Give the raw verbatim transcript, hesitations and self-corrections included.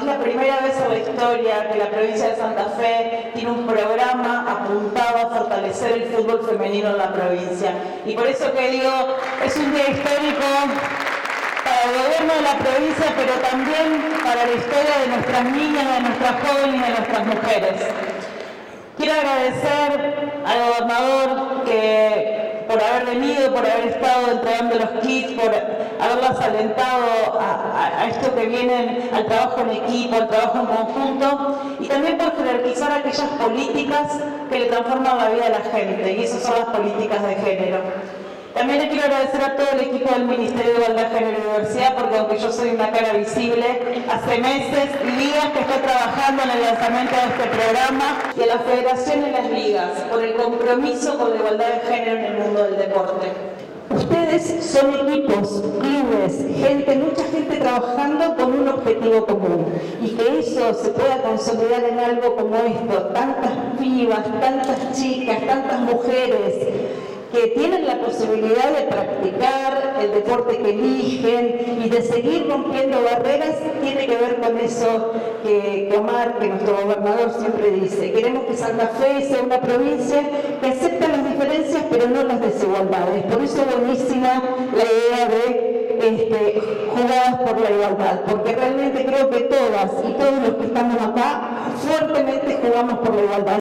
Es la primera vez en la historia que la provincia de Santa Fe tiene un programa apuntado a fortalecer el fútbol femenino en la provincia. Y por eso que digo, es un día histórico para el gobierno de la provincia, pero también para la historia de nuestras niñas, de nuestras jóvenes y de nuestras mujeres. Quiero agradecer al gobernador que, por haber venido, por haber estado entregando los kits, por haberlas alentado a, a, a esto que vienen, al trabajo en equipo, al trabajo en conjunto, y también por jerarquizar aquellas políticas que le transforman la vida a la gente, y esas son las políticas de género. También le quiero agradecer a todo el equipo del Ministerio de Igualdad, Género y Diversidad, porque aunque yo soy una cara visible, hace meses y días que estoy trabajando en el lanzamiento de este programa, y a la Federación y las ligas, por el compromiso con la igualdad de género en el mundo del deporte. Ustedes son equipos, clubes, gente, mucha gente trabajando con un objetivo común, y que eso se pueda consolidar en algo como esto, tantas pibas, tantas chicas, tantas mujeres que tienen la posibilidad de practicar el deporte que eligen y de seguir rompiendo barreras, tiene que ver con eso que, que Omar, que nuestro gobernador siempre dice. Queremos que Santa Fe sea una provincia que acepta las diferencias pero no las desigualdades. Por eso buenísima la idea de este, jugadas por la igualdad, porque realmente creo que todas y todos los que estamos acá fuertemente jugamos por la igualdad.